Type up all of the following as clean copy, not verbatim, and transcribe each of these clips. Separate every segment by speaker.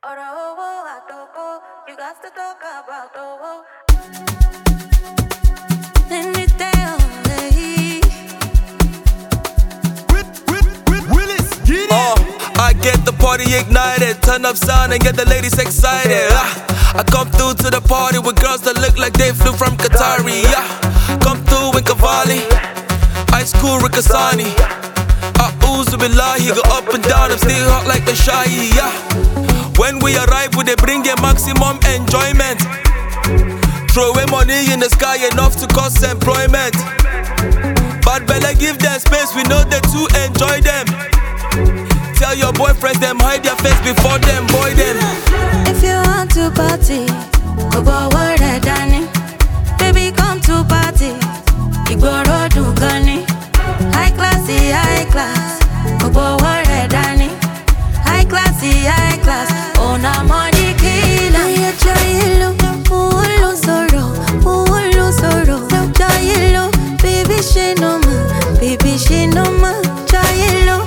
Speaker 1: You got to talk about the
Speaker 2: I get the party ignited, turn up sound and get the ladies excited. I come through to the party with girls that look like they flew from Qatari. Come through in Cavalli, Ice Cool Rikasani. Ooze billah, he go up and down, I'm still hot like the Shahi. When we arrive, we they bring a maximum enjoyment. Throw away money in the sky enough to cause employment. Bad Bella give them space, we know they to enjoy them. Tell your boyfriends them hide their face before them boy them.
Speaker 1: If you want to party, go forward and Danny. Baby come to party, Igboro do Gani. High classy, high class, go forward and Danny. High classy, high class, oh na money killer. Yeah, Jailo, oh lo soro, Jailo, baby she no ma, baby she no ma, Jailo.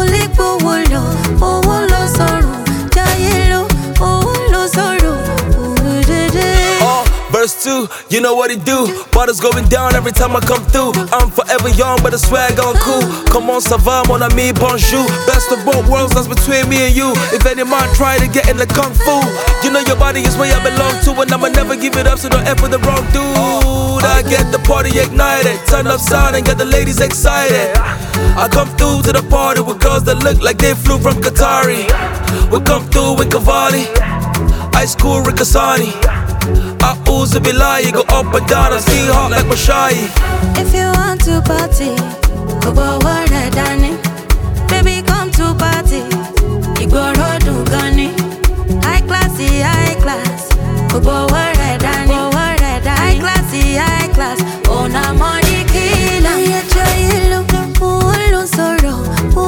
Speaker 2: Verse 2, you know what it do. Bottles going down every time I come through. I'm forever young, but the swag on cool. Come on, ça va, mon ami, bonjour. Best of both worlds, that's between me and you. If any man try to get in the kung fu, you know your body is where I belong to, and I'ma never give it up, so don't F with the wrong dude. I get the party ignited, turn up sound and get the ladies excited. I come through to the party with girls that look like they flew from Qatari. We come through with Cavalli, Ice Cool Rikasani. Ooze billah, you go up and down, I'm still hot like Mashahi.
Speaker 1: If you want to party, go forward and Danny. Baby come to party, Igboro do Gani. High classy, high class, go forward and Danny. High classy, high class, oh na money killer. Yeah, Jailo, oh lo soro,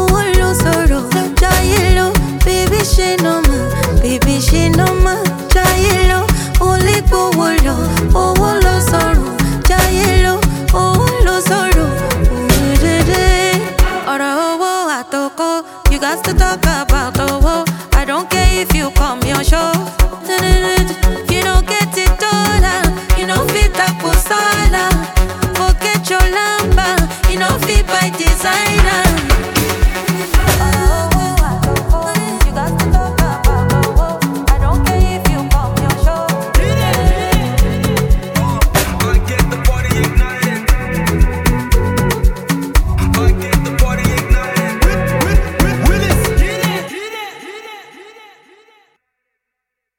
Speaker 1: Jailo, baby she no ma, baby she no ma, Jailo. You got to talk about